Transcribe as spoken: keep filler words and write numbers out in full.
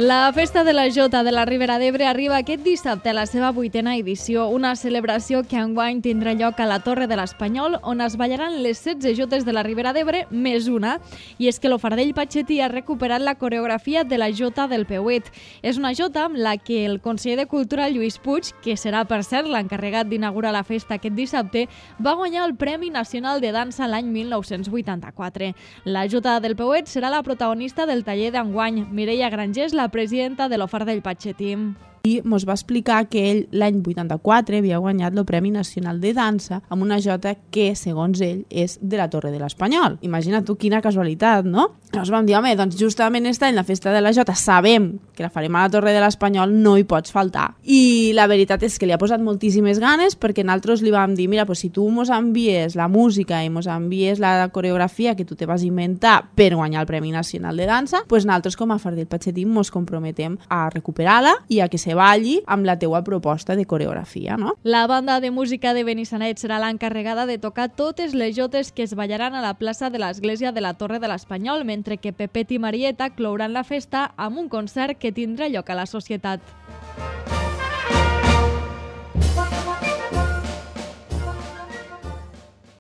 La Festa de la Jota de la Ribera d'Ebre arriba aquest dissabte a la seva vuitena edició, una celebració que enguany tindrà lloc a la Torre de l'Espanyol, on es ballaran les setze jotes de la Ribera d'Ebre més una. I és que l'Ofardell Patxetí ha recuperat la coreografia de la Jota del Peuet. És una jota amb la que el conseller de Cultura, Lluís Puig, que serà per cert l'encarregat d'inaugurar la festa aquest dissabte, va guanyar el Premi Nacional de Dansa l'any mil nou-cents vuitanta-quatre. La Jota del Peuet serà la protagonista del taller d'enguany. Mireia Grangés, la presidenta de l'Ofardell Patxetí. I ens va explicar que ell l'any vuitanta-quatre havia guanyat el Premi Nacional de Dansa amb una jota que, segons ell, és de la Torre de l'Espanyol. Imagina tu quina casualitat, no? Llavors vam dir, home, doncs justament està en la festa de la jota, sabem que la farem a la Torre de l'Espanyol, no hi pots faltar. I la veritat és que li ha posat moltíssimes ganes perquè nosaltres li vam dir, mira, pues, si tu mos envies la música i mos envies la coreografia que tu te vas inventar per guanyar el Premi Nacional de Dansa, pues nosaltres com a Ofardell Patxetí mos comprometem a recuperar-la i a que se balli amb la teua proposta de coreografia, no? La banda de música de Benissanet serà l'encarregada de tocar totes les jotes que es ballaran a la plaça de l'església de la Torre de l'Espanyol, mentre que Pepet i Marieta clouran la festa amb un concert que tindrà lloc a la Societat.